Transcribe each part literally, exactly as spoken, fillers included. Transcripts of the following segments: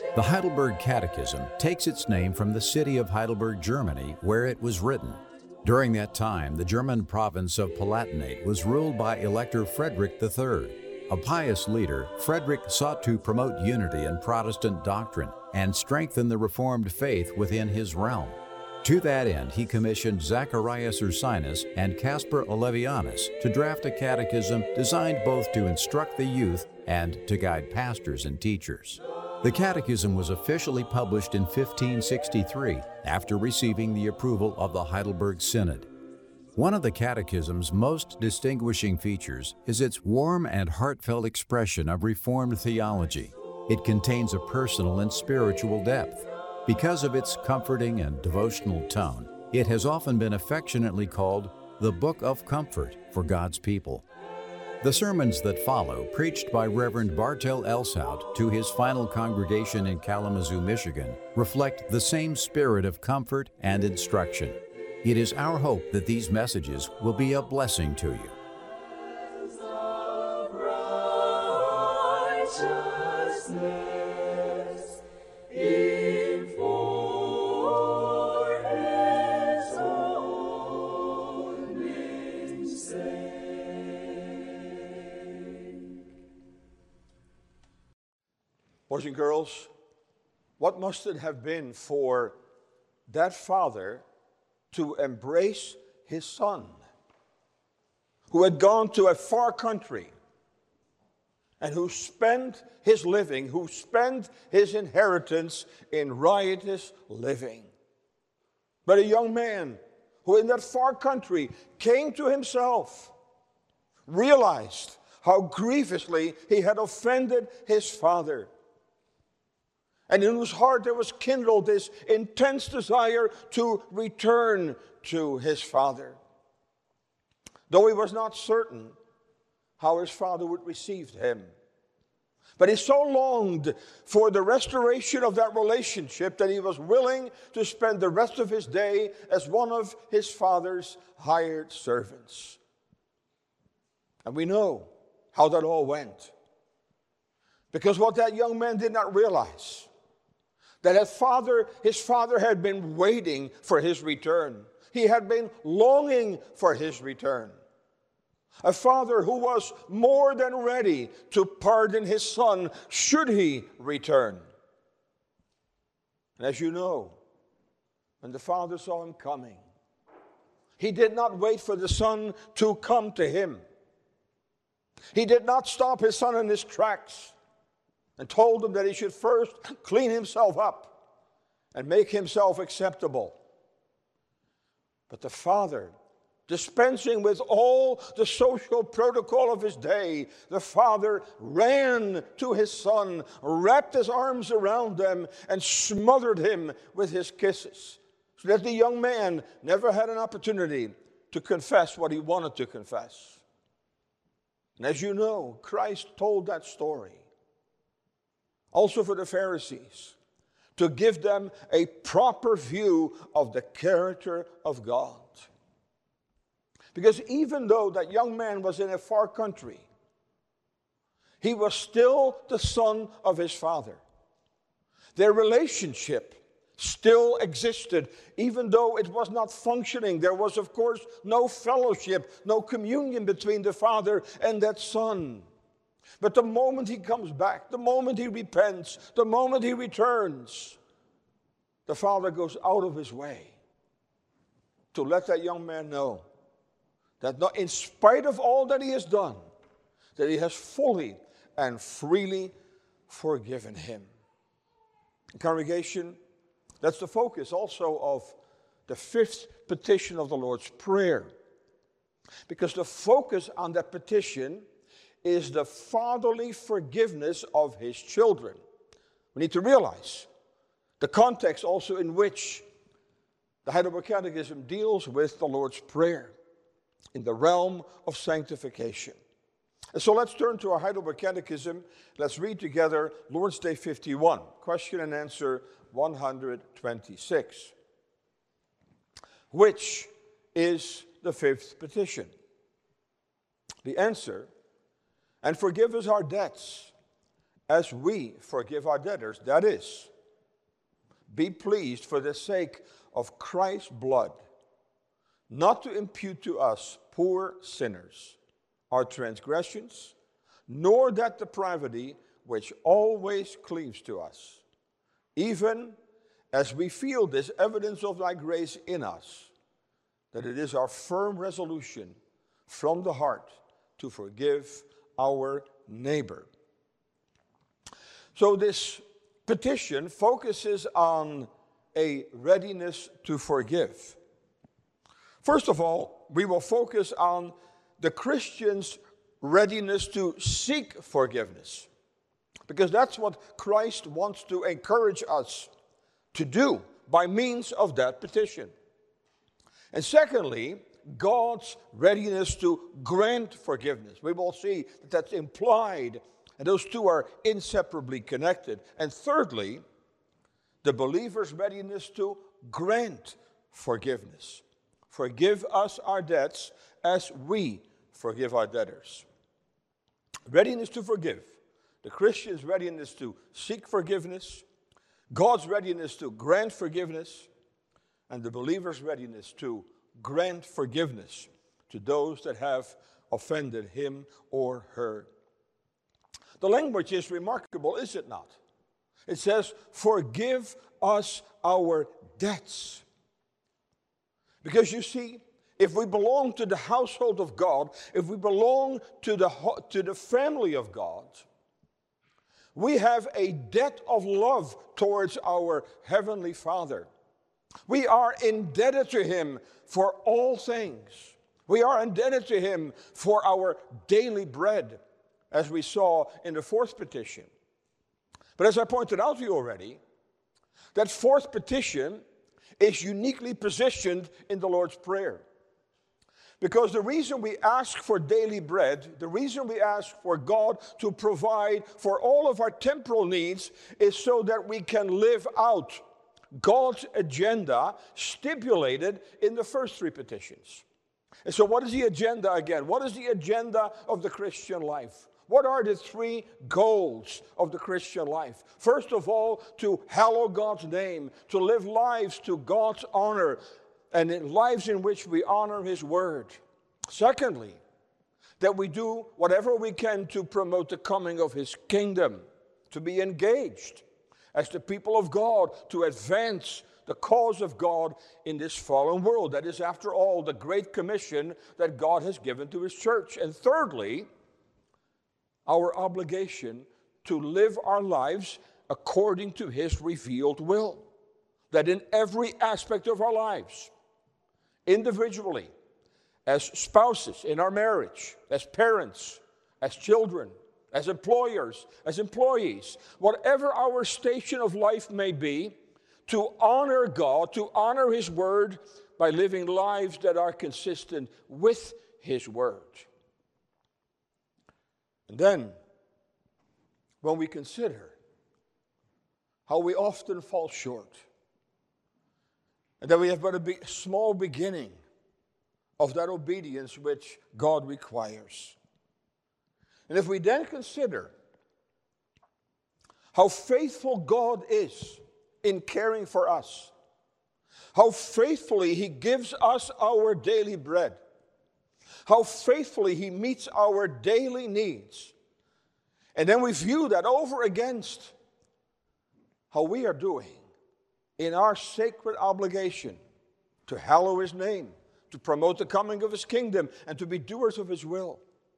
The Heidelberg Catechism takes its name from the city of Heidelberg, Germany, where it was written. During that time, the German province of Palatinate was ruled by Elector Frederick the Third. A pious leader, Frederick sought to promote unity in Protestant doctrine and strengthen the Reformed faith within his realm. To that end, he commissioned Zacharias Ursinus and Caspar Olevianus to draft a catechism designed both to instruct the youth and to guide pastors and teachers. The catechism was officially published in fifteen sixty-three after receiving the approval of the Heidelberg Synod. One of the catechism's most distinguishing features is its warm and heartfelt expression of Reformed theology. It contains a personal and spiritual depth. Because of its comforting and devotional tone, it has often been affectionately called the Book of Comfort for God's people. The sermons that follow, preached by Reverend Bartel Elshout to his final congregation in Kalamazoo, Michigan, reflect the same spirit of comfort and instruction. It is our hope that these messages will be a blessing to you. Boys and girls, what must it have been for that father to embrace his son, who had gone to a far country and who spent his living, who spent his inheritance in riotous living. But a young man who in that far country came to himself, realized how grievously he had offended his father, and in whose heart there was kindled this intense desire to return to his father. Though he was not certain how his father would receive him, but he so longed for the restoration of that relationship that he was willing to spend the rest of his day as one of his father's hired servants. And we know how that all went. Because what that young man did not realize, that his father, his father had been waiting for his return. He had been longing for his return. A father who was more than ready to pardon his son should he return. And as you know, when the father saw him coming, he did not wait for the son to come to him. He did not stop his son in his tracks and told him that he should first clean himself up and make himself acceptable. But the father, dispensing with all the social protocol of his day, the father ran to his son, wrapped his arms around him, and smothered him with his kisses, so that the young man never had an opportunity to confess what he wanted to confess. And as you know, Christ told that story also for the Pharisees, to give them a proper view of the character of God. Because even though that young man was in a far country, he was still the son of his father. Their relationship still existed, even though it was not functioning. There was, of course, no fellowship, no communion between the father and that son. But the moment he comes back, the moment he repents, the moment he returns, the father goes out of his way to let that young man know that not, in spite of all that he has done, that he has fully and freely forgiven him. Congregation, that's the focus also of the fifth petition of the Lord's Prayer. Because the focus on that petition is the fatherly forgiveness of his children. We need to realize the context also in which the Heidelberg Catechism deals with the Lord's Prayer in the realm of sanctification. And so let's turn to our Heidelberg Catechism. Let's read together Lord's Day fifty-one, question and answer one hundred twenty-six. Which is the fifth petition? The answer: and forgive us our debts, as we forgive our debtors. That is, be pleased for the sake of Christ's blood, not to impute to us, poor sinners, our transgressions, nor that depravity which always cleaves to us, even as we feel this evidence of thy grace in us, that it is our firm resolution from the heart to forgive our neighbor. So this petition focuses on a readiness to forgive. First of all, we will focus on the Christian's readiness to seek forgiveness, because that's what Christ wants to encourage us to do by means of that petition. And secondly, God's readiness to grant forgiveness. We will see that that's implied, and those two are inseparably connected. And thirdly, the believer's readiness to grant forgiveness. Forgive us our debts as we forgive our debtors. Readiness to forgive. The Christian's readiness to seek forgiveness. God's readiness to grant forgiveness. And the believer's readiness to grant forgiveness to those that have offended him or her. The language is remarkable, is it not? It says, forgive us our debts. Because you see, if we belong to the household of God, if we belong to the, to the family of God, we have a debt of love towards our Heavenly Father. We are indebted to Him for all things. We are indebted to Him for our daily bread, as we saw in the fourth petition. But as I pointed out to you already, that fourth petition is uniquely positioned in the Lord's Prayer. Because the reason we ask for daily bread, the reason we ask for God to provide for all of our temporal needs is so that we can live out God's agenda stipulated in the first three petitions. And so what is the agenda again? What is the agenda of the Christian life? What are the three goals of the Christian life? First of all, to hallow God's name, to live lives to God's honor, and in lives in which we honor His word. Secondly, that we do whatever we can to promote the coming of His kingdom, to be engaged as the people of God, to advance the cause of God in this fallen world. That is, after all, the great commission that God has given to His church. And thirdly, our obligation to live our lives according to His revealed will. That in every aspect of our lives, individually, as spouses in our marriage, as parents, as children, as employers, as employees, whatever our station of life may be, to honor God, to honor His word by living lives that are consistent with His word. And then, when we consider how we often fall short, and that we have but a be- small beginning of that obedience which God requires. And if we then consider how faithful God is in caring for us, how faithfully He gives us our daily bread, how faithfully He meets our daily needs, and then we view that over against how we are doing in our sacred obligation to hallow His name, to promote the coming of His kingdom, and to be doers of His will,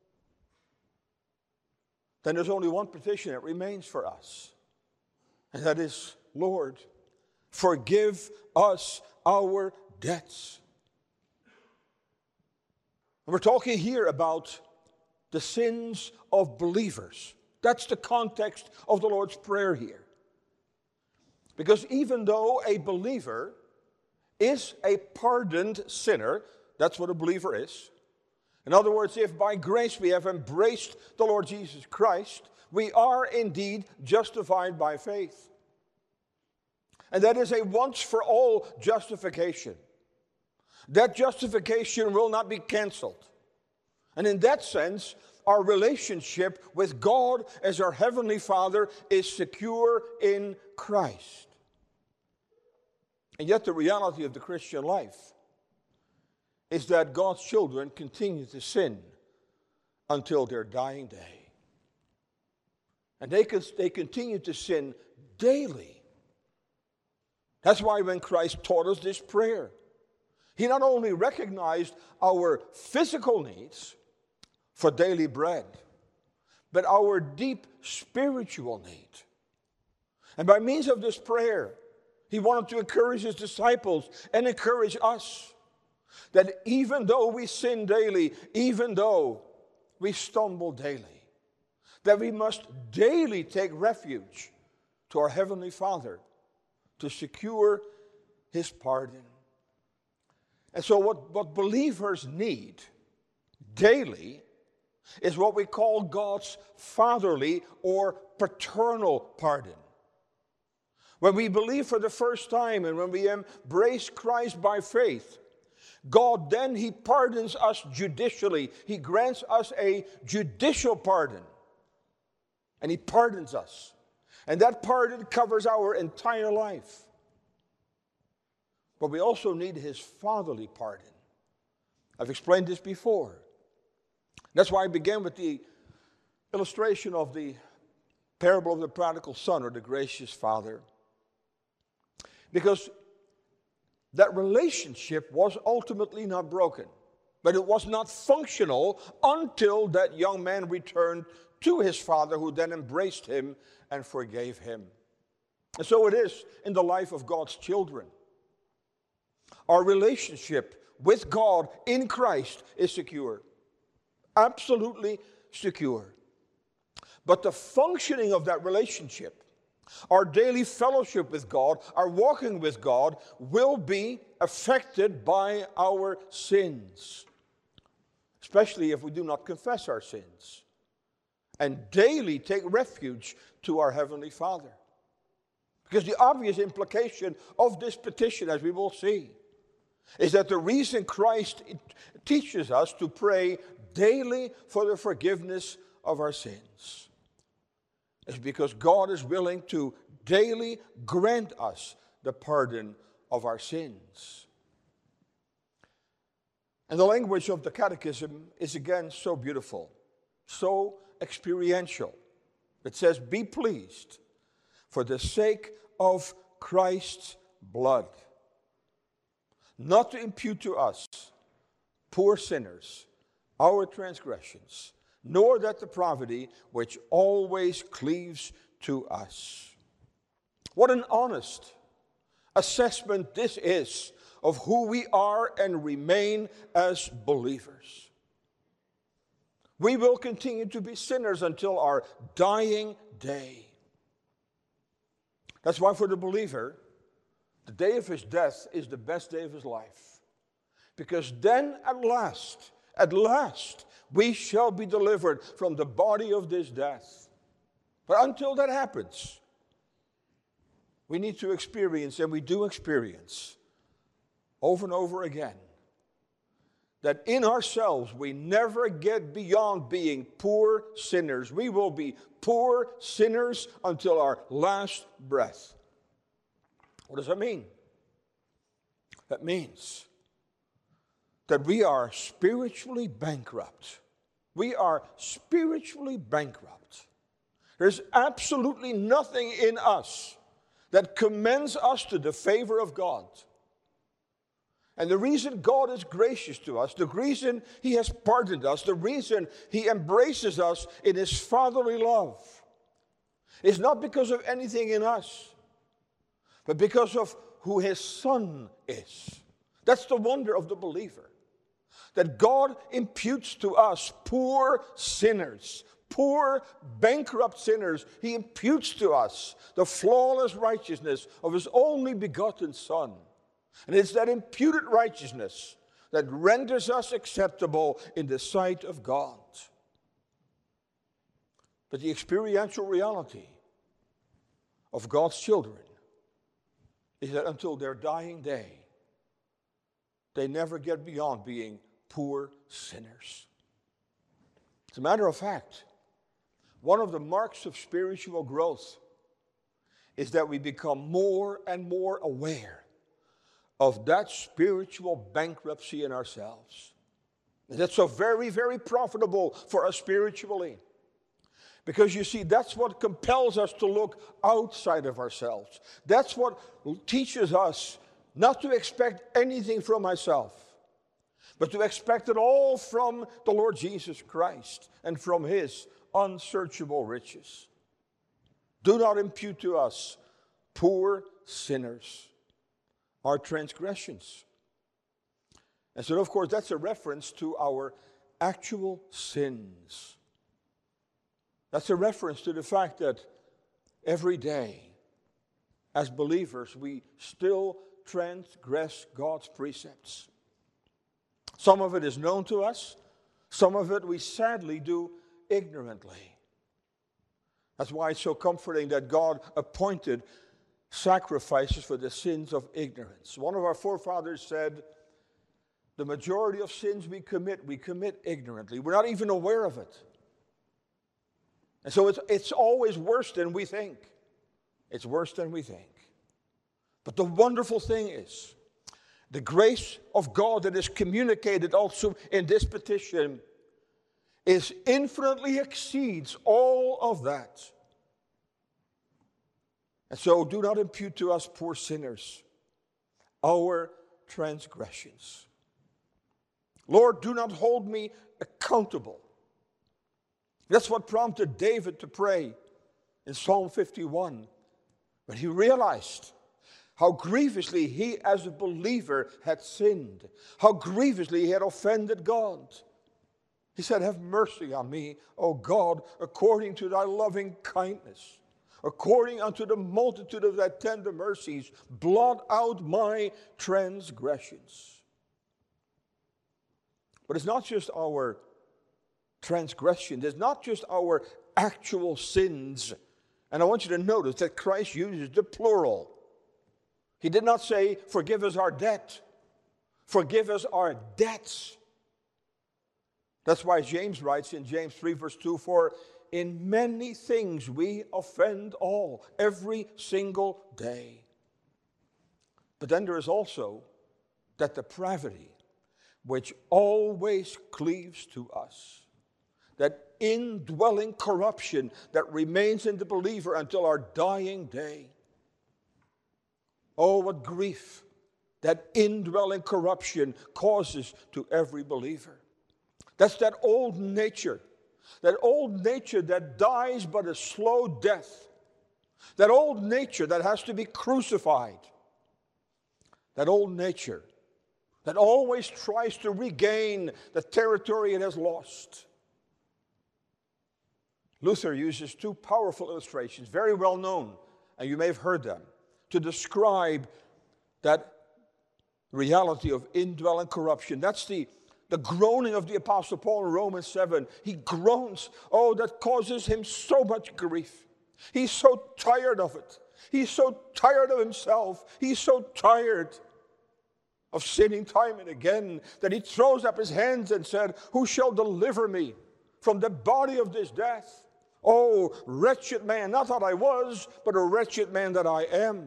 then there's only one petition that remains for us. And that is, Lord, forgive us our debts. And we're talking here about the sins of believers. That's the context of the Lord's Prayer here. Because even though a believer is a pardoned sinner, that's what a believer is. In other words, if by grace we have embraced the Lord Jesus Christ, we are indeed justified by faith. And that is a once-for-all justification. That justification will not be canceled. And in that sense, our relationship with God as our Heavenly Father is secure in Christ. And yet the reality of the Christian life is that God's children continue to sin until their dying day. And they, can, they continue to sin daily. That's why when Christ taught us this prayer, he not only recognized our physical needs for daily bread, but our deep spiritual need. And by means of this prayer, he wanted to encourage his disciples and encourage us that even though we sin daily, even though we stumble daily, that we must daily take refuge to our Heavenly Father to secure his pardon. And so what, what believers need daily is what we call God's fatherly or paternal pardon. When we believe for the first time and when we embrace Christ by faith, God then, he pardons us judicially. He grants us a judicial pardon. And he pardons us. And that pardon covers our entire life. But we also need his fatherly pardon. I've explained this before. That's why I began with the illustration of the parable of the prodigal son, or the gracious father. Because that relationship was ultimately not broken, but it was not functional until that young man returned to his father, who then embraced him and forgave him. And so it is in the life of God's children. Our relationship with God in Christ is secure, absolutely secure. But the functioning of that relationship, our daily fellowship with God, our walking with God, will be affected by our sins, especially if we do not confess our sins and daily take refuge to our Heavenly Father. Because the obvious implication of this petition, as we will see, is that the reason Christ teaches us to pray daily for the forgiveness of our sins is because God is willing to daily grant us the pardon of our sins. And the language of the Catechism is again so beautiful, so experiential. It says, "Be pleased for the sake of Christ's blood, not to impute to us, poor sinners, our transgressions, nor that depravity which always cleaves to us." What an honest assessment this is of who we are and remain as believers. We will continue to be sinners until our dying day. That's why for the believer, the day of his death is the best day of his life. Because then at last, at last, we shall be delivered from the body of this death. But until that happens, we need to experience, and we do experience, over and over again, that in ourselves we never get beyond being poor sinners. We will be poor sinners until our last breath. What does that mean? That means that we are spiritually bankrupt. We are spiritually bankrupt. There's absolutely nothing in us that commends us to the favor of God. And the reason God is gracious to us, the reason he has pardoned us, the reason he embraces us in his fatherly love is not because of anything in us, but because of who his Son is. That's the wonder of the believer. That God imputes to us, poor sinners, poor bankrupt sinners, he imputes to us the flawless righteousness of his only begotten Son. And it's that imputed righteousness that renders us acceptable in the sight of God. But the experiential reality of God's children is that until their dying day, they never get beyond being poor sinners. As a matter of fact, one of the marks of spiritual growth is that we become more and more aware of that spiritual bankruptcy in ourselves. And that's so very, very profitable for us spiritually. Because you see, that's what compels us to look outside of ourselves. That's what teaches us not to expect anything from myself, but to expect it all from the Lord Jesus Christ and from His unsearchable riches. Do not impute to us, poor sinners, our transgressions. And so, of course, that's a reference to our actual sins. That's a reference to the fact that every day, as believers, we still transgress God's precepts. Some of it is known to us. Some of it we sadly do ignorantly. That's why it's so comforting that God appointed sacrifices for the sins of ignorance. One of our forefathers said, the majority of sins we commit, we commit ignorantly. We're not even aware of it. And so it's, it's always worse than we think. It's worse than we think. But the wonderful thing is, the grace of God that is communicated also in this petition is infinitely exceeds all of that. And so do not impute to us, poor sinners, our transgressions. Lord, do not hold me accountable. That's what prompted David to pray in Psalm fifty-one, when he realized how grievously he as a believer had sinned, how grievously he had offended God. He said, have mercy on me, O God, according to thy loving kindness. According unto the multitude of thy tender mercies, blot out my transgressions. But it's not just our transgressions, it's not just our actual sins. And I want you to notice that Christ uses the plural. He did not say, forgive us our debt. Forgive us our debts. That's why James writes in James three verse two, for in many things we offend all, every single day. But then there is also that depravity which always cleaves to us. That indwelling corruption that remains in the believer until our dying day. Oh, what grief that indwelling corruption causes to every believer. That's that old nature. That old nature that dies but a slow death. That old nature that has to be crucified. That old nature that always tries to regain the territory it has lost. Luther uses two powerful illustrations, very well known, and you may have heard them, to describe that reality of indwelling corruption. That's the, the groaning of the Apostle Paul in Romans seven. He groans, oh, that causes him so much grief. He's so tired of it. He's so tired of himself. He's so tired of sinning time and again that he throws up his hands and said, who shall deliver me from the body of this death? Oh, wretched man, not that I was, but a wretched man that I am.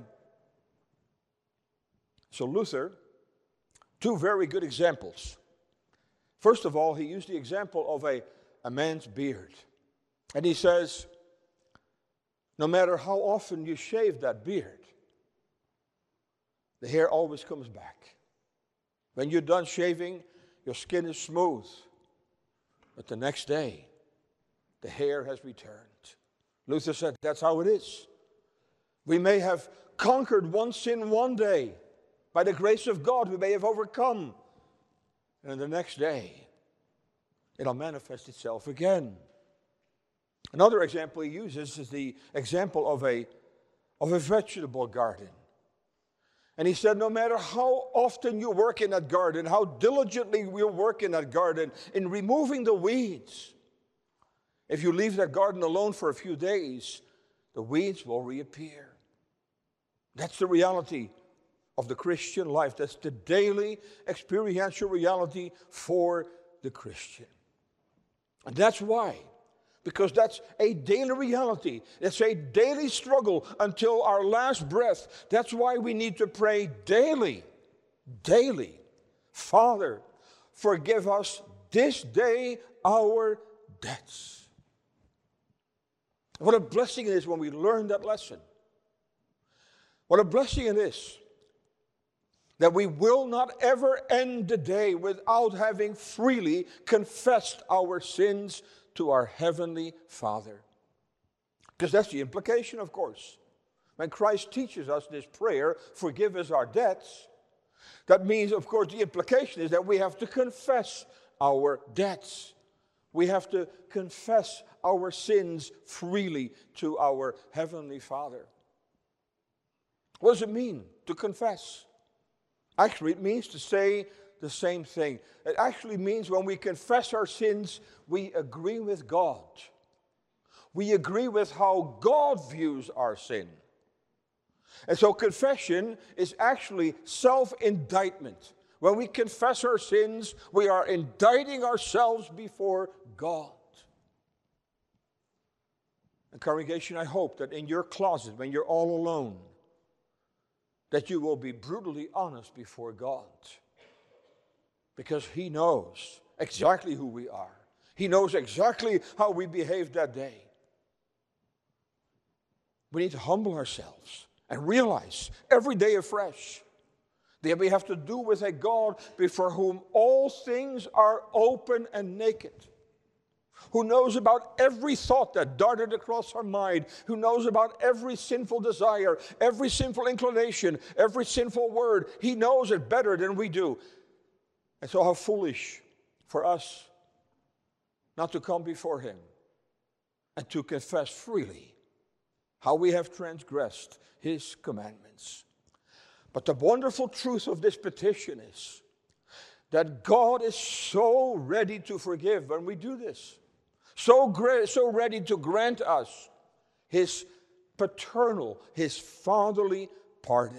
So Luther, two very good examples. First of all, he used the example of a, a man's beard. And he says, no matter how often you shave that beard, the hair always comes back. When you're done shaving, your skin is smooth. But the next day, the hair has returned. Luther said, that's how it is. We may have conquered one sin one day. By the grace of God, we may have overcome. And the next day, it'll manifest itself again. Another example he uses is the example of a, of a vegetable garden. And he said, no matter how often you work in that garden, how diligently you work in that garden, in removing the weeds, if you leave that garden alone for a few days, the weeds will reappear. That's the reality of the Christian life. That's the daily experiential reality for the Christian. And that's why. Because that's a daily reality. It's a daily struggle until our last breath. That's why we need to pray daily. Daily. Father, forgive us this day our debts. What a blessing it is when we learn that lesson. What a blessing it is that we will not ever end the day without having freely confessed our sins to our Heavenly Father. Because that's the implication, of course. When Christ teaches us this prayer, forgive us our debts, that means, of course, the implication is that we have to confess our debts. We have to confess our sins freely to our Heavenly Father. What does it mean to confess? Actually, it means to say the same thing. It actually means when we confess our sins, we agree with God. We agree with how God views our sin. And so confession is actually self-indictment. When we confess our sins, we are indicting ourselves before God. And congregation, I hope that in your closet, when you're all alone, that you will be brutally honest before God. Because He knows exactly who we are. He knows exactly how we behaved that day. We need to humble ourselves and realize every day afresh that we have to do with a God before whom all things are open and naked, who knows about every thought that darted across our mind, who knows about every sinful desire, every sinful inclination, every sinful word. He knows it better than we do. And so how foolish for us not to come before Him and to confess freely how we have transgressed His commandments. But the wonderful truth of this petition is that God is so ready to forgive when we do this. So, gra- so ready to grant us His paternal, His fatherly pardon.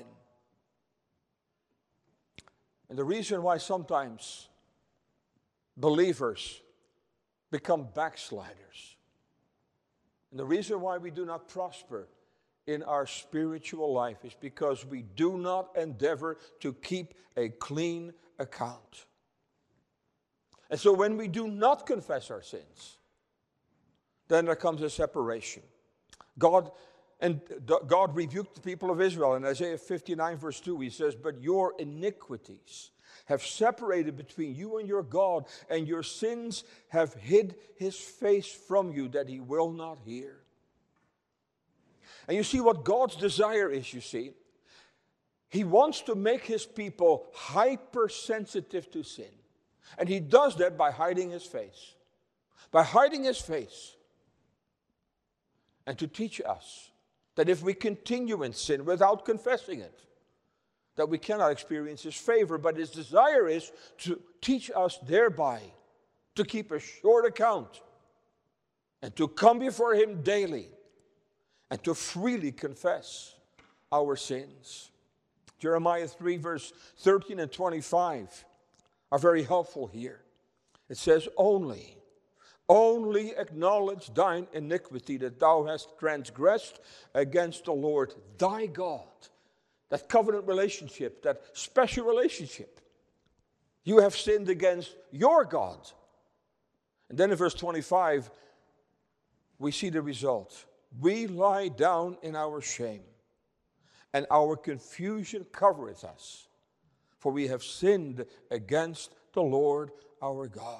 And the reason why sometimes believers become backsliders, and the reason why we do not prosper in our spiritual life is because we do not endeavor to keep a clean account. And so when we do not confess our sins, then there comes a separation. God and God rebuked the people of Israel in Isaiah fifty-nine verse two. He says, "But your iniquities have separated between you and your God, and your sins have hid His face from you that He will not hear." And you see what God's desire is, you see. He wants to make His people hypersensitive to sin. And He does that by hiding His face. By hiding His face. And to teach us that if we continue in sin without confessing it, that we cannot experience His favor. But His desire is to teach us thereby to keep a short account and to come before Him daily and to freely confess our sins. Jeremiah three verse thirteen and twenty-five are very helpful here. It says, Only, only acknowledge thine iniquity that thou hast transgressed against the Lord thy God. That covenant relationship, that special relationship. You have sinned against your God. And then in verse twenty-five, we see the result. We lie down in our shame, and our confusion covereth us, for we have sinned against the Lord our God.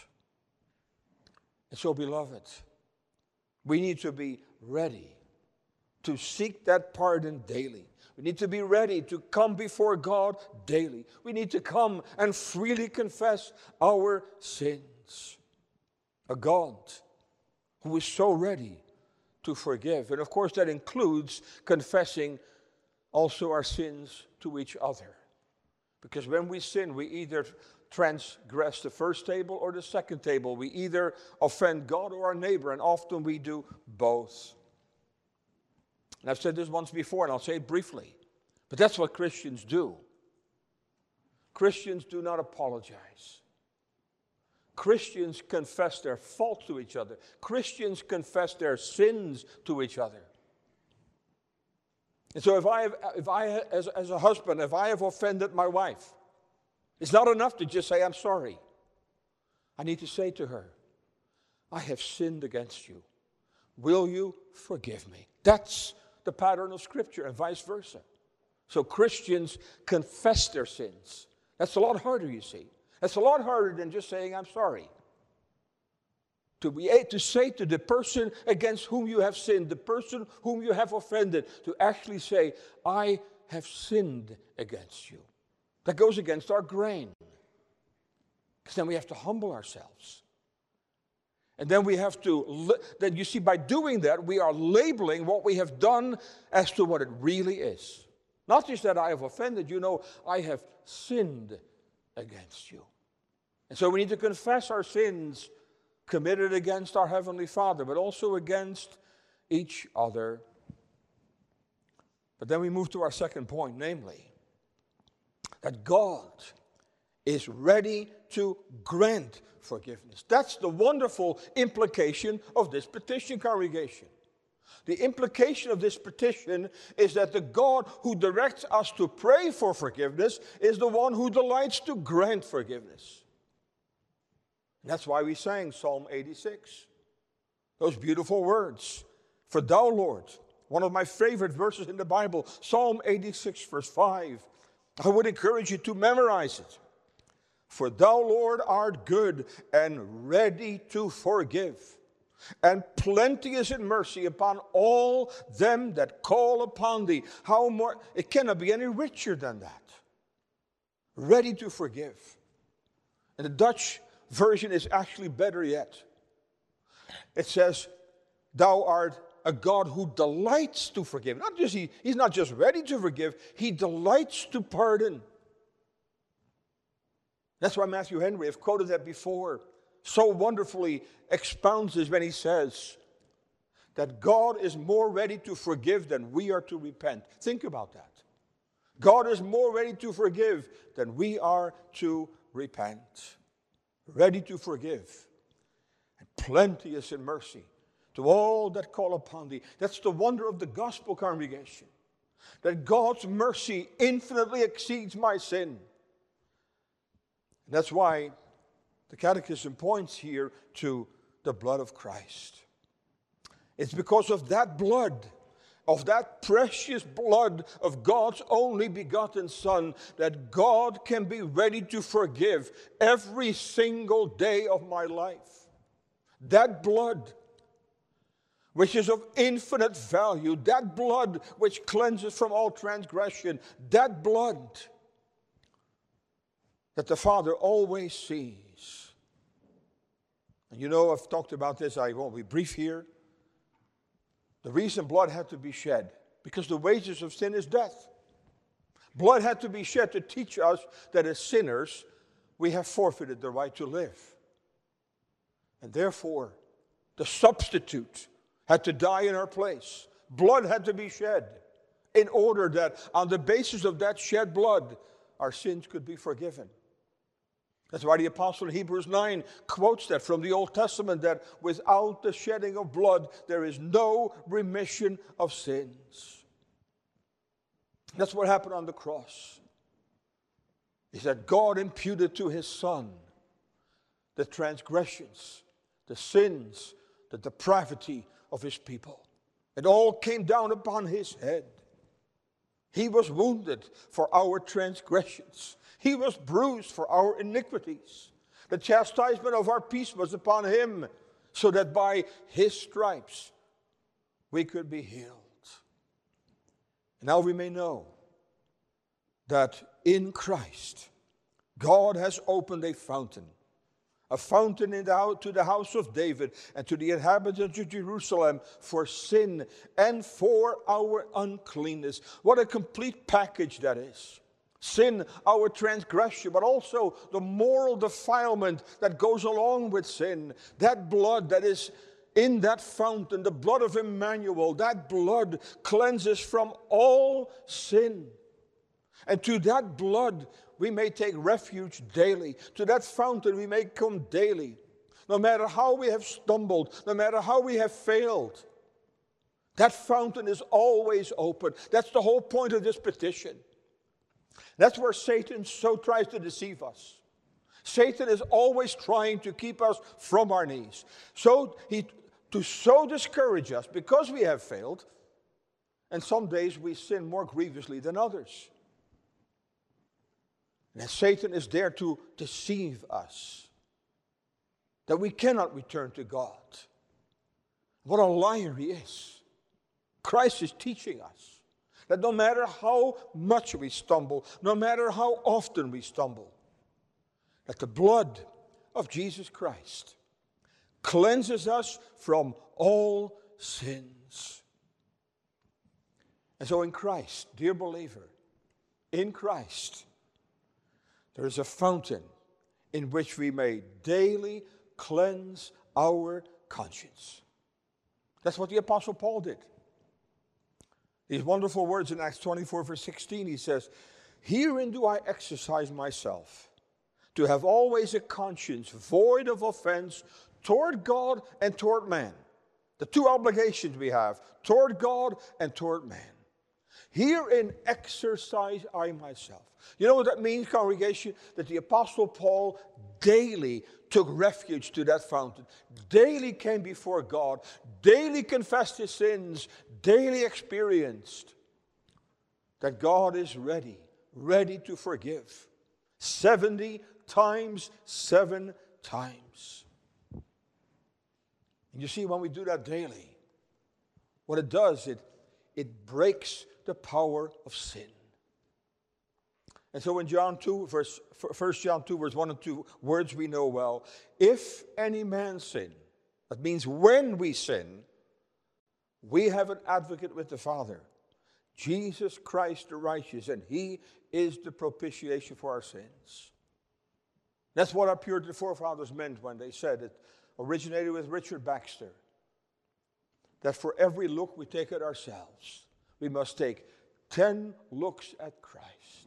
And so, beloved, we need to be ready to seek that pardon daily. We need to be ready to come before God daily. We need to come and freely confess our sins. A God who is so ready to forgive. And of course that includes confessing also our sins to each other. Because when we sin, we either transgress the first table or the second table. We either offend God or our neighbor, and often we do both. And I've said this once before, and I'll say it briefly. But that's what Christians do. Christians do not apologize. Christians confess their faults to each other. Christians confess their sins to each other. And so if I, have, if I as, as a husband, if I have offended my wife, it's not enough to just say, I'm sorry. I need to say to her, I have sinned against you. Will you forgive me? That's the pattern of Scripture, and vice versa. So Christians confess their sins. That's a lot harder, you see. That's a lot harder than just saying, I'm sorry. To be to say to the person against whom you have sinned, the person whom you have offended, to actually say, I have sinned against you. That goes against our grain. Because then we have to humble ourselves. And then we have to, then you see, by doing that, we are labeling what we have done as to what it really is. Not just that I have offended you, no, I have sinned against you. And so we need to confess our sins committed against our Heavenly Father, but also against each other. But then we move to our second point, namely, that God is ready to grant forgiveness. That's the wonderful implication of this petition, congregation. The implication of this petition is that the God who directs us to pray for forgiveness is the one who delights to grant forgiveness. And that's why we sang Psalm eighty-six. Those beautiful words. For thou, Lord, one of my favorite verses in the Bible, Psalm eighty-six, verse five. I would encourage you to memorize it. For thou, Lord, art good and ready to forgive, and plenteous in mercy upon all them that call upon thee. How more? It cannot be any richer than that. Ready to forgive. And the Dutch version is actually better yet. It says, thou art a God who delights to forgive. Not just he, he's not just ready to forgive, he delights to pardon. That's why Matthew Henry, I've quoted that before, so wonderfully expounds this when he says that God is more ready to forgive than we are to repent. Think about that. God is more ready to forgive than we are to repent. Ready to forgive, and plenteous in mercy to all that call upon thee. That's the wonder of the gospel, congregation. That God's mercy infinitely exceeds my sin. And that's why the Catechism points here to the blood of Christ. It's because of that blood, of that precious blood of God's only begotten Son, that God can be ready to forgive every single day of my life. That blood, which is of infinite value, that blood which cleanses from all transgression, that blood that the Father always sees. And you know, I've talked about this, I won't be brief here. The reason blood had to be shed, because the wages of sin is death. Blood had to be shed to teach us that as sinners, we have forfeited the right to live. And therefore, the substitute had to die in our place. Blood had to be shed in order that on the basis of that shed blood, our sins could be forgiven. That's why the apostle in Hebrews nine quotes that from the Old Testament, that without the shedding of blood, there is no remission of sins. That's what happened on the cross. Is that God imputed to his Son the transgressions, the sins, the depravity of his people. It all came down upon his head. He was wounded for our transgressions. He was bruised for our iniquities. The chastisement of our peace was upon him, so that by his stripes we could be healed. And now we may know that in Christ, God has opened a fountain. A fountain in the, to the house of David and to the inhabitants of Jerusalem for sin and for our uncleanness. What a complete package that is. Sin, our transgression, but also the moral defilement that goes along with sin. That blood that is in that fountain, the blood of Emmanuel, that blood cleanses from all sin. And to that blood we may take refuge daily. To that fountain we may come daily. No matter how we have stumbled, no matter how we have failed, that fountain is always open. That's the whole point of this petition. That's where Satan so tries to deceive us. Satan is always trying to keep us from our knees. So he to so discourage us because we have failed, and some days we sin more grievously than others. And Satan is there to deceive us, that we cannot return to God. What a liar he is. Christ is teaching us that no matter how much we stumble, no matter how often we stumble, that the blood of Jesus Christ cleanses us from all sins. And so in Christ, dear believer, in Christ, there is a fountain in which we may daily cleanse our conscience. That's what the Apostle Paul did. These wonderful words in Acts twenty-four, verse sixteen, he says, "Herein do I exercise myself, to have always a conscience void of offense toward God and toward man." The two obligations we have, toward God and toward man. "Herein exercise I myself." You know what that means, congregation? That the Apostle Paul daily took refuge to that fountain, daily came before God, daily confessed his sins, daily experienced that God is ready, ready to forgive. seventy times, seven times. And you see, when we do that daily, what it does, it, it breaks the power of sin. And so in John two, verse, First John two, verse one and two, words we know well. If any man sin, that means when we sin, we have an advocate with the Father, Jesus Christ the righteous, and he is the propitiation for our sins. That's what our Puritan forefathers meant when they said it originated with Richard Baxter, that for every look we take at ourselves, we must take ten looks at Christ.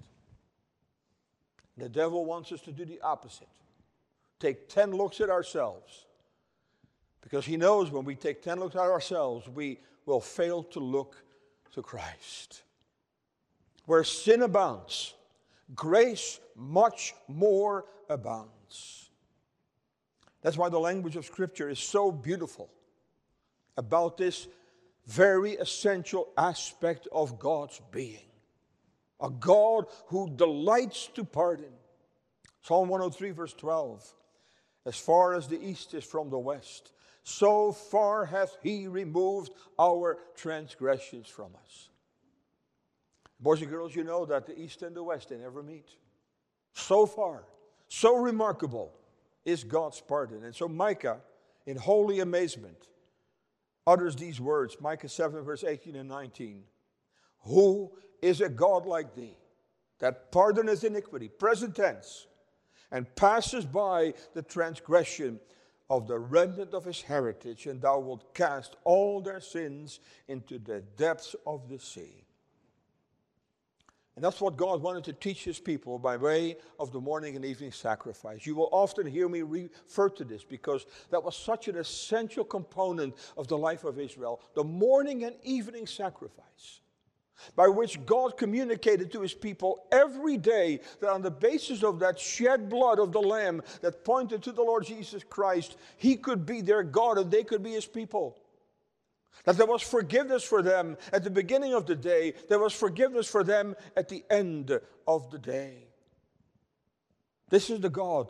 The devil wants us to do the opposite. Take ten looks at ourselves. Because he knows when we take ten looks at ourselves, we will fail to look to Christ. Where sin abounds, grace much more abounds. That's why the language of Scripture is so beautiful about this very essential aspect of God's being. A God who delights to pardon. Psalm one oh three, verse twelve. As far as the east is from the west, so far hath he removed our transgressions from us. Boys and girls, you know that the east and the west, they never meet. So far, so remarkable is God's pardon. And so Micah, in holy amazement, utters these words, Micah seven, verse eighteen and nineteen. Who is a God like thee, that pardoneth iniquity, present tense, and passes by the transgression of the remnant of his heritage, and thou wilt cast all their sins into the depths of the sea. And that's what God wanted to teach his people by way of the morning and evening sacrifice. You will often hear me refer to this because that was such an essential component of the life of Israel. The morning and evening sacrifice, by which God communicated to his people every day that on the basis of that shed blood of the Lamb that pointed to the Lord Jesus Christ, he could be their God and they could be his people. That there was forgiveness for them at the beginning of the day. There was forgiveness for them at the end of the day. This is the God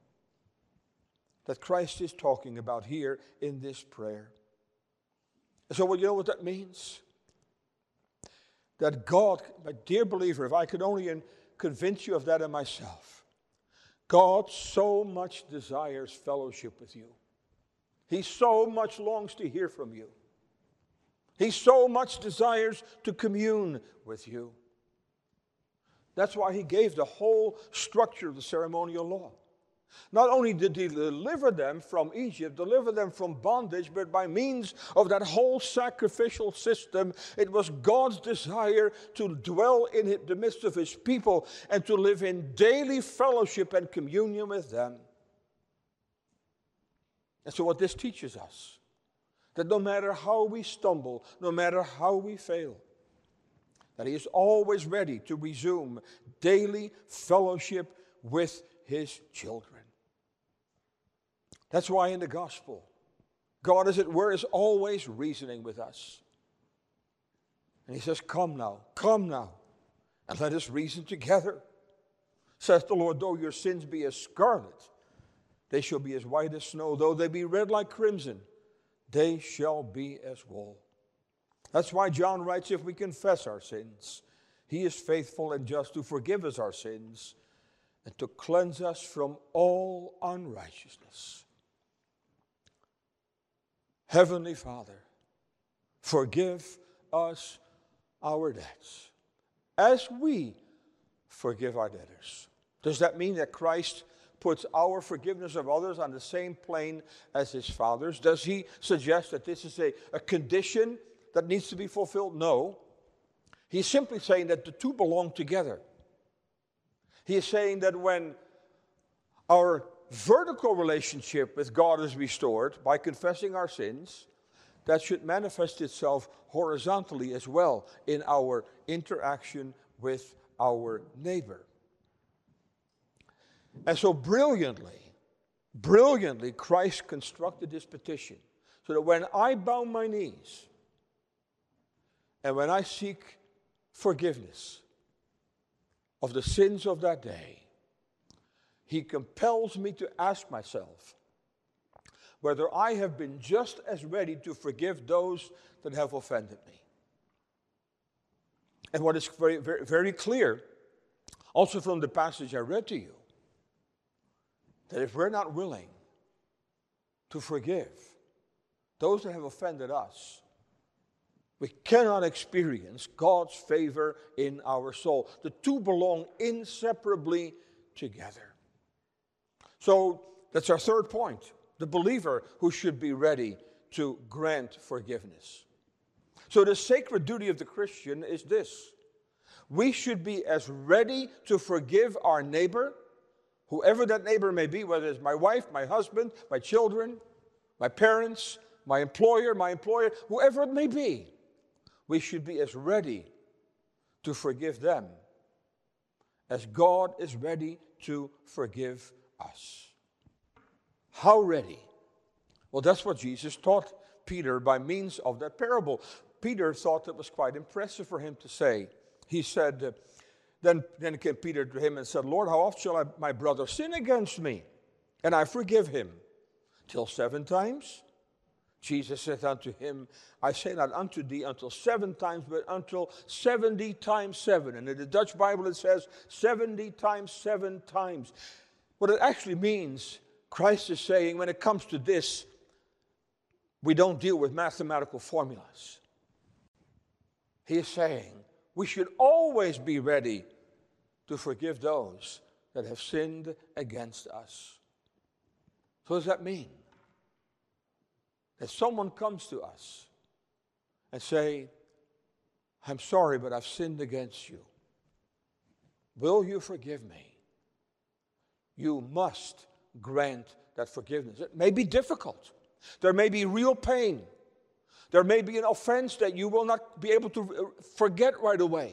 that Christ is talking about here in this prayer. So well, you know what that means? That God, my dear believer, if I could only convince you of that in myself, God so much desires fellowship with you. He so much longs to hear from you. He so much desires to commune with you. That's why he gave the whole structure of the ceremonial law. Not only did he deliver them from Egypt, deliver them from bondage, but by means of that whole sacrificial system, it was God's desire to dwell in the midst of his people and to live in daily fellowship and communion with them. And so what this teaches us, that no matter how we stumble, no matter how we fail, that he is always ready to resume daily fellowship with his children. That's why in the gospel, God, as it were, is always reasoning with us. And he says, come now, come now, and let us reason together. Says the Lord, though your sins be as scarlet, they shall be as white as snow. Though they be red like crimson, they shall be as wool. That's why John writes, if we confess our sins, he is faithful and just to forgive us our sins and to cleanse us from all unrighteousness. Heavenly Father, forgive us our debts as we forgive our debtors. Does that mean that Christ puts our forgiveness of others on the same plane as his Father's? Does he suggest that this is a, a condition that needs to be fulfilled? No. He's simply saying that the two belong together. He is saying that when our vertical relationship with God is restored by confessing our sins, that should manifest itself horizontally as well in our interaction with our neighbor. And so brilliantly, brilliantly, Christ constructed this petition so that when I bow my knees and when I seek forgiveness of the sins of that day, he compels me to ask myself whether I have been just as ready to forgive those that have offended me. And what is very, very, very clear, also from the passage I read to you, that if we're not willing to forgive those that have offended us, we cannot experience God's favor in our soul. The two belong inseparably together. So that's our third point, the believer who should be ready to grant forgiveness. So the sacred duty of the Christian is this: we should be as ready to forgive our neighbor, whoever that neighbor may be, whether it's my wife, my husband, my children, my parents, my employer, my employer, whoever it may be. We should be as ready to forgive them as God is ready to forgive us. How ready? Well, that's what Jesus taught Peter by means of that parable. Peter thought it was quite impressive for him to say. He said, uh, then, then came Peter to him and said, Lord, how oft shall I, my brother sin against me, and I forgive him? Till seven times? Jesus said unto him, I say not unto thee until seven times, but until seventy times seven. And in the Dutch Bible it says seventy times seven times. What it actually means, Christ is saying, when it comes to this, we don't deal with mathematical formulas. He is saying we should always be ready to forgive those that have sinned against us. So what does that mean? That someone comes to us and say, I'm sorry, but I've sinned against you. Will you forgive me? You must grant that forgiveness. It may be difficult. There may be real pain. There may be an offense that you will not be able to forget right away.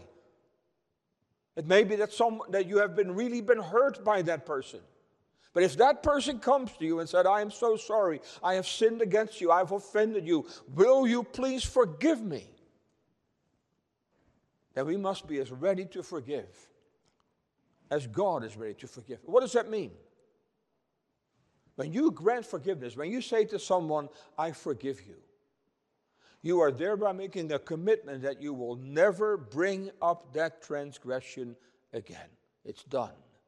It may be that some that you have been really been hurt by that person. But if that person comes to you and said, I am so sorry, I have sinned against you, I have offended you, will you please forgive me? Then we must be as ready to forgive as God is ready to forgive. What does that mean? When you grant forgiveness, when you say to someone, I forgive you, you are thereby making a commitment that you will never bring up that transgression again. It's done.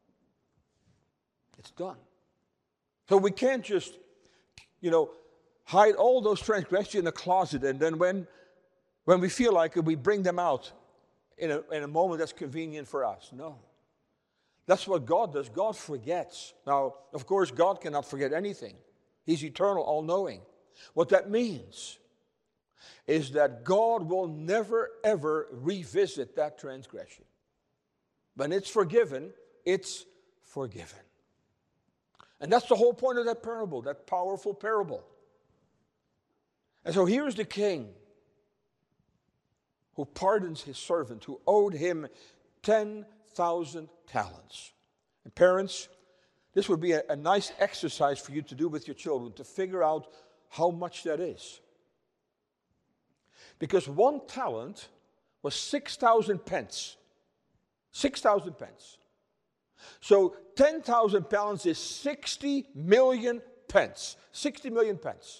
It's done. So we can't just, you know, hide all those transgressions in a closet and then when, when we feel like it, we bring them out in a, in a moment that's convenient for us. No. That's what God does. God forgets. Now, of course, God cannot forget anything. He's eternal, all-knowing. What that means is that God will never, ever revisit that transgression. When it's forgiven, it's forgiven. And that's the whole point of that parable, that powerful parable. And so here's the king who pardons his servant who owed him ten thousand talents. And parents, this would be a, a nice exercise for you to do with your children, to figure out how much that is. Because one talent was six thousand pence. six thousand pence. So ten thousand talents is sixty million pence. sixty million pence.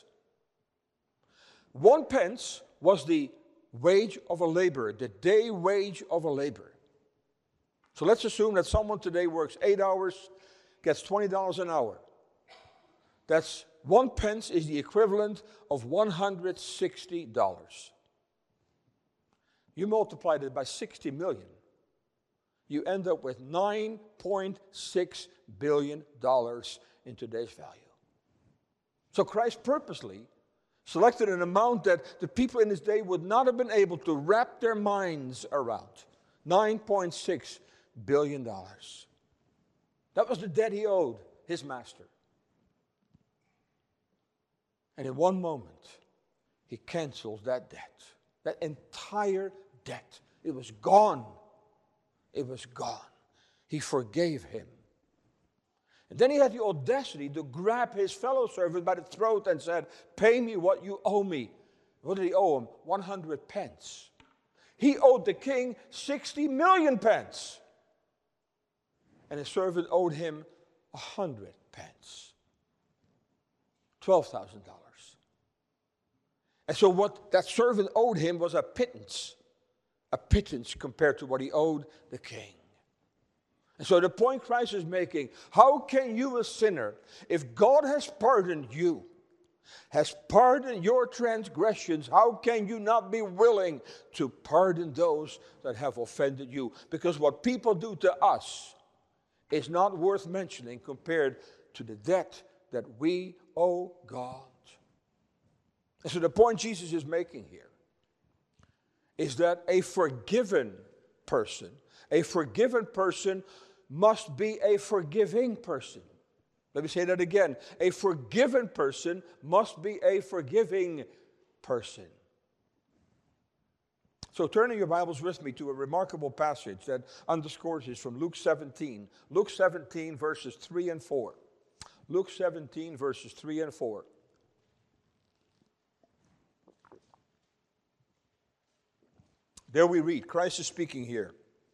One pence was the wage of a laborer, the day wage of a laborer. So let's assume that someone today works eight hours, gets twenty dollars an hour. That's one pence is the equivalent of one hundred sixty dollars. You multiply that by sixty million. You end up with nine point six billion dollars in today's value. So Christ purposely selected an amount that the people in his day would not have been able to wrap their minds around. nine point six billion dollars. That was the debt he owed his master. And in one moment, he cancels that debt. That entire debt. It was gone. It was gone. He forgave him. And then he had the audacity to grab his fellow servant by the throat and said, "Pay me what you owe me." What did he owe him? one hundred pence. He owed the king sixty million pence. And his servant owed him one hundred pence. twelve thousand dollars. And so what that servant owed him was a pittance. A pittance compared to what he owed the king. And so the point Christ is making, how can you, a sinner, if God has pardoned you, has pardoned your transgressions, how can you not be willing to pardon those that have offended you? Because what people do to us is not worth mentioning compared to the debt that we owe God. And so the point Jesus is making here is that a forgiven person, a forgiven person must be a forgiving person. Let me say that again. A forgiven person must be a forgiving person. So turn in your Bibles with me to a remarkable passage that underscores this from Luke seventeen. Luke seventeen, verses three and four. Luke seventeen, verses three and four. There we read, Christ is speaking here.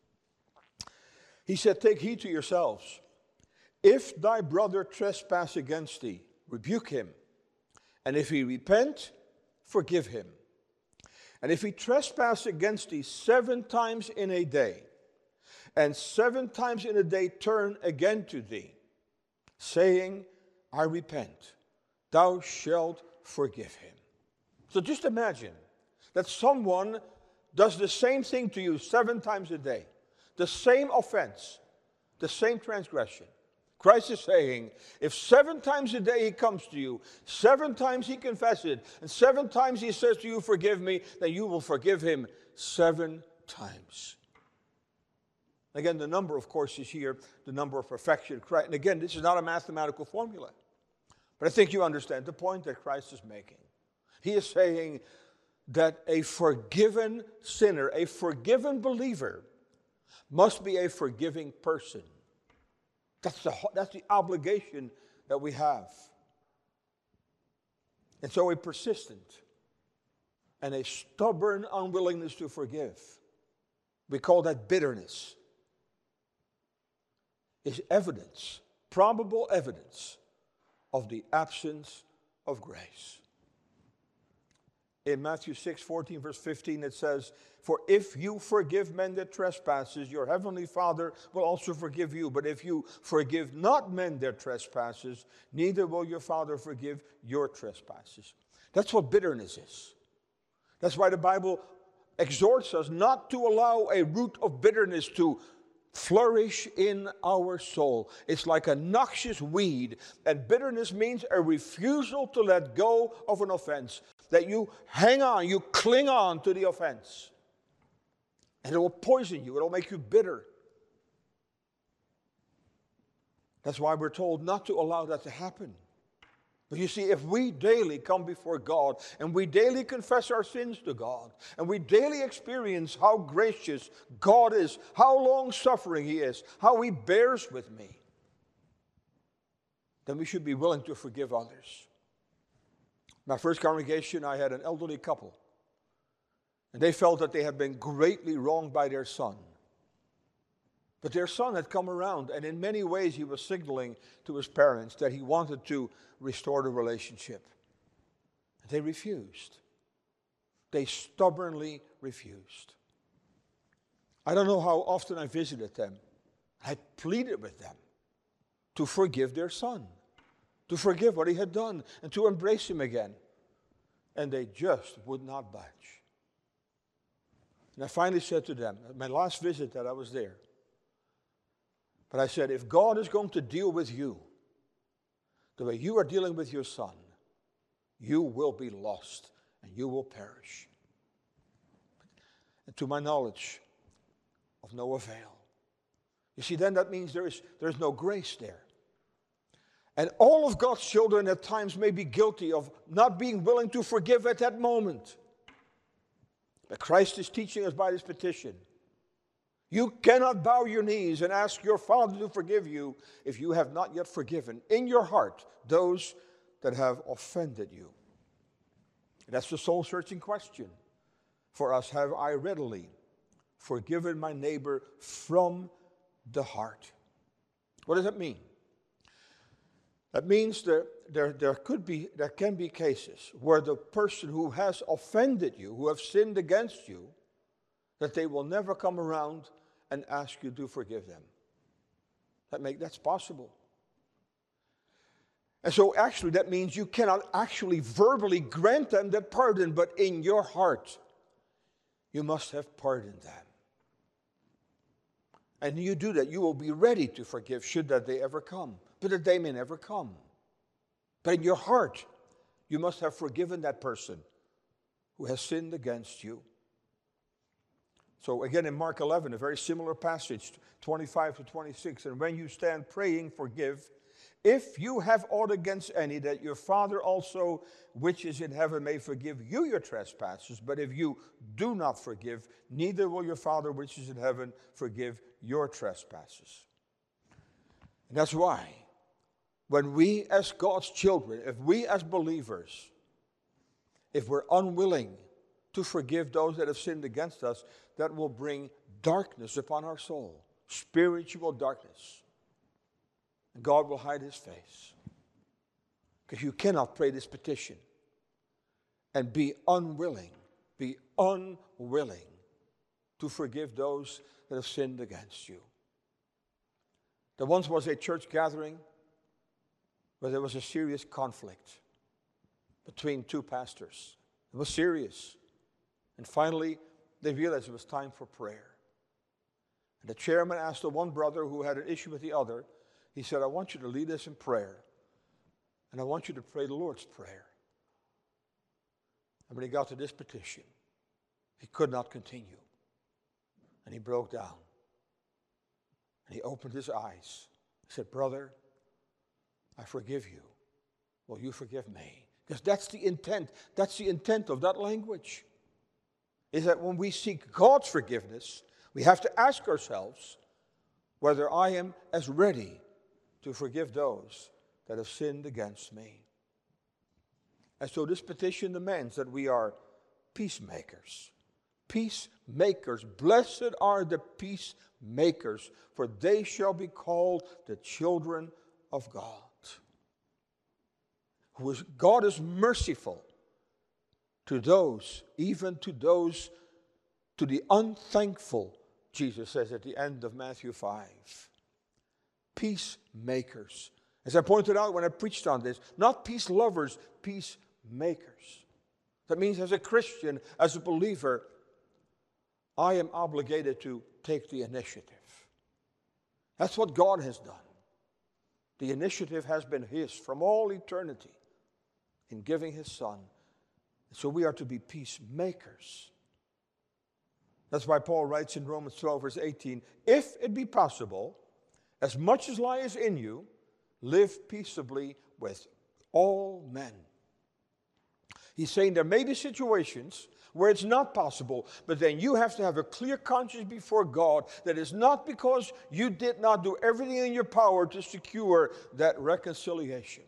He said, "Take heed to yourselves. If thy brother trespass against thee, rebuke him. And if he repent, forgive him. And if he trespass against thee seven times in a day, and seven times in a day turn again to thee, saying, I repent, thou shalt forgive him." So just imagine that someone does the same thing to you seven times a day. The same offense, the same transgression. Christ is saying, if seven times a day he comes to you, seven times he confesses it, and seven times he says to you, forgive me, then you will forgive him seven times. Again, the number, of course, is here, the number of perfection. And again, this is not a mathematical formula. But I think you understand the point that Christ is making. He is saying that a forgiven sinner, a forgiven believer, must be a forgiving person. That's the, that's the obligation that we have. And so a persistent and a stubborn unwillingness to forgive, we call that bitterness, is evidence, probable evidence of the absence of grace. In Matthew six, fourteen, verse fifteen, it says, "For if you forgive men their trespasses, your heavenly Father will also forgive you. But if you forgive not men their trespasses, neither will your Father forgive your trespasses." That's what bitterness is. That's why the Bible exhorts us not to allow a root of bitterness to flourish in our soul. It's like a noxious weed, and bitterness means a refusal to let go of an offense, that you hang on, you cling on to the offense, and it will poison you, it will make you bitter. That's why we're told not to allow that to happen. But you see, if we daily come before God, and we daily confess our sins to God, and we daily experience how gracious God is, how long-suffering He is, how He bears with me, then we should be willing to forgive others. My first congregation, I had an elderly couple, and they felt that they had been greatly wronged by their son. But their son had come around, and in many ways he was signaling to his parents that he wanted to restore the relationship. They refused. They stubbornly refused. I don't know how often I visited them. I pleaded with them to forgive their son, to forgive what he had done, and to embrace him again. And they just would not budge. And I finally said to them, at my last visit that I was there, but I said, if God is going to deal with you the way you are dealing with your son, you will be lost and you will perish. And to my knowledge, of no avail. You see, then that means there is, there is no grace there. And all of God's children at times may be guilty of not being willing to forgive at that moment. But Christ is teaching us by this petition. You cannot bow your knees and ask your Father to forgive you if you have not yet forgiven in your heart those that have offended you. That's the soul-searching question for us. Have I readily forgiven my neighbor from the heart? What does that mean? That means there, there, there could be, there can be cases where the person who has offended you, who have sinned against you, that they will never come around and ask you to forgive them. That make, that's possible. And so actually that means you cannot actually verbally grant them that pardon, but in your heart, you must have pardoned them. And you do that, you will be ready to forgive should that day ever come. But that day may never come. But in your heart, you must have forgiven that person who has sinned against you. So again in Mark eleven, a very similar passage, twenty-five to twenty-six. And when you stand praying, forgive, if you have aught against any, that your Father also, which is in heaven, may forgive you your trespasses. But if you do not forgive, neither will your Father, which is in heaven, forgive your trespasses. And that's why, when we as God's children, if we as believers, if we're unwilling to forgive those that have sinned against us, that will bring darkness upon our soul, spiritual darkness. And God will hide His face. Because you cannot pray this petition and be unwilling, be unwilling to forgive those that have sinned against you. There once was a church gathering where there was a serious conflict between two pastors. It was serious. And finally, they realized it was time for prayer. And the chairman asked the one brother who had an issue with the other, he said, I want you to lead us in prayer. And I want you to pray the Lord's Prayer. And when he got to this petition, he could not continue. And he broke down. And he opened his eyes. He said, brother, I forgive you. Will you forgive me? Because that's the intent. That's the intent of that language. Is that when we seek God's forgiveness, we have to ask ourselves whether I am as ready to forgive those that have sinned against me. And so this petition demands that we are peacemakers. Peacemakers. Blessed are the peacemakers, for they shall be called the children of God. Who is, God is merciful to those, even to those, to the unthankful, Jesus says at the end of Matthew five. Peacemakers. As I pointed out when I preached on this, not peace lovers, peacemakers. That means as a Christian, as a believer, I am obligated to take the initiative. That's what God has done. The initiative has been His from all eternity in giving His Son. So we are to be peacemakers. That's why Paul writes in Romans twelve, verse eighteen, if it be possible, as much as lies in you, live peaceably with all men. He's saying there may be situations where it's not possible, but then you have to have a clear conscience before God that is not because you did not do everything in your power to secure that reconciliation.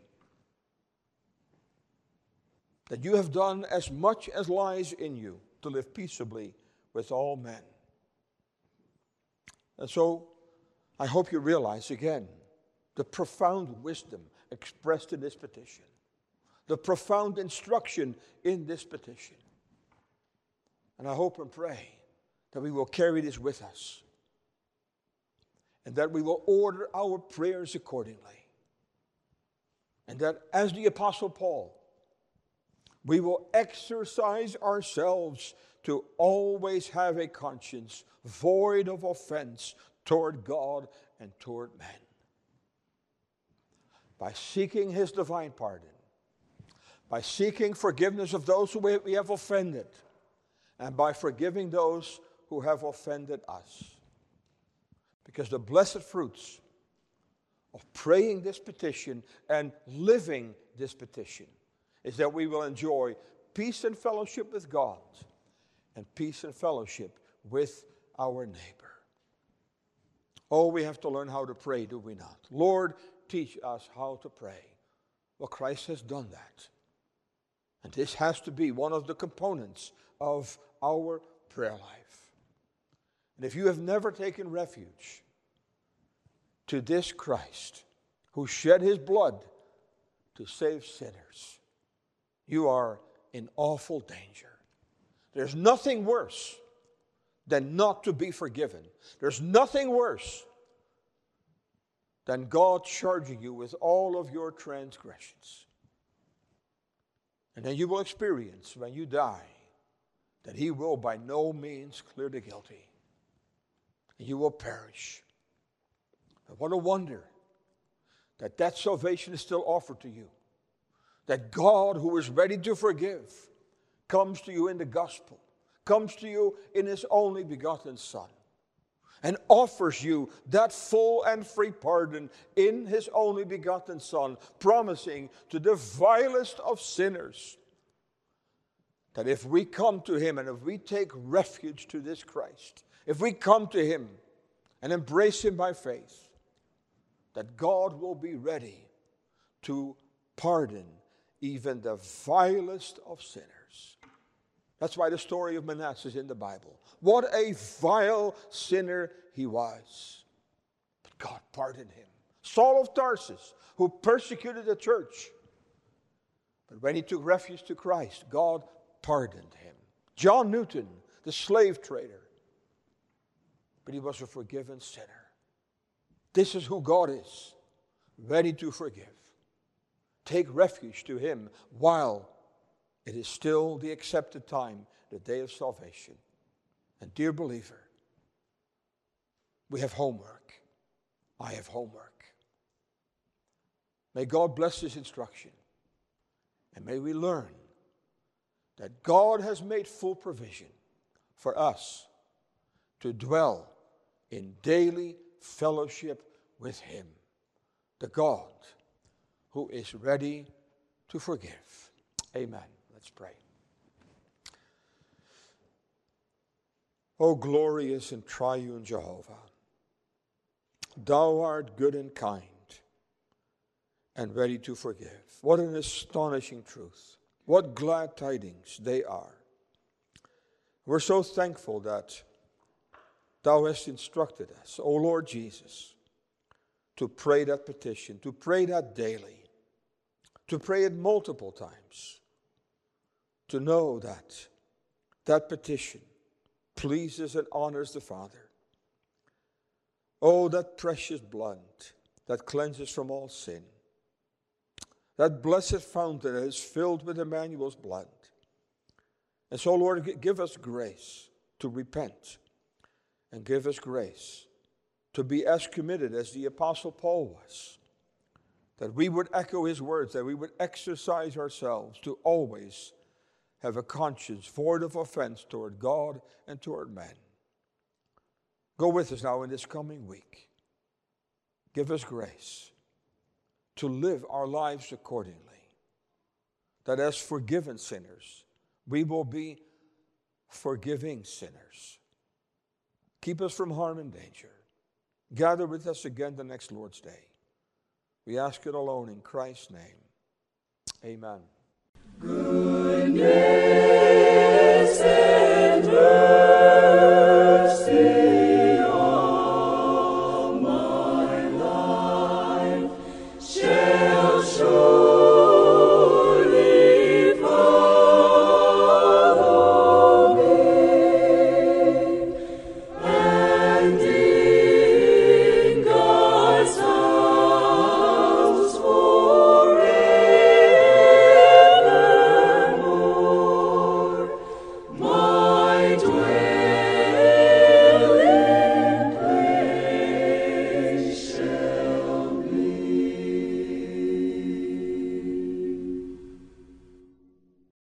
That you have done as much as lies in you to live peaceably with all men. And so, I hope you realize again the profound wisdom expressed in this petition. The profound instruction in this petition. And I hope and pray that we will carry this with us. And that we will order our prayers accordingly. And that as the Apostle Paul, we will exercise ourselves to always have a conscience void of offense toward God and toward men. By seeking His divine pardon, by seeking forgiveness of those who we have offended, and by forgiving those who have offended us. Because the blessed fruits of praying this petition and living this petition is that we will enjoy peace and fellowship with God and peace and fellowship with our neighbor. Oh, we have to learn how to pray, do we not? Lord, teach us how to pray. Well, Christ has done that. And this has to be one of the components of our prayer life. And if you have never taken refuge to this Christ who shed His blood to save sinners, you are in awful danger. There's nothing worse than not to be forgiven. There's nothing worse than God charging you with all of your transgressions. And then you will experience when you die that He will by no means clear the guilty. And you will perish. But what a wonder that that salvation is still offered to you. That God, who is ready to forgive, comes to you in the gospel, comes to you in His only begotten Son, and offers you that full and free pardon in His only begotten Son, promising to the vilest of sinners that if we come to Him and if we take refuge to this Christ, if we come to Him and embrace Him by faith, that God will be ready to pardon even the vilest of sinners. That's why the story of Manasseh is in the Bible. What a vile sinner he was. But God pardoned him. Saul of Tarsus, who persecuted the church. But when he took refuge to Christ, God pardoned him. John Newton, the slave trader. But he was a forgiven sinner. This is who God is, ready to forgive. Take refuge to Him while it is still the accepted time, the day of salvation. And dear believer, we have homework. I have homework. May God bless this instruction. And may we learn that God has made full provision for us to dwell in daily fellowship with Him, the God who is ready to forgive. Amen. Let's pray. O glorious and triune Jehovah, Thou art good and kind and ready to forgive. What an astonishing truth. What glad tidings they are. We're so thankful that Thou hast instructed us, O Lord Jesus, to pray that petition, to pray that daily, to pray it multiple times, to know that that petition pleases and honors the Father. Oh, that precious blood that cleanses from all sin, that blessed fountain that is filled with Emmanuel's blood. And so, Lord, give us grace to repent, and give us grace to be as committed as the Apostle Paul was, that we would echo his words, that we would exercise ourselves to always have a conscience void of offense toward God and toward men. Go with us now in this coming week. Give us grace to live our lives accordingly, that as forgiven sinners, we will be forgiving sinners. Keep us from harm and danger. Gather with us again the next Lord's Day. We ask it alone in Christ's name. Amen. Goodness.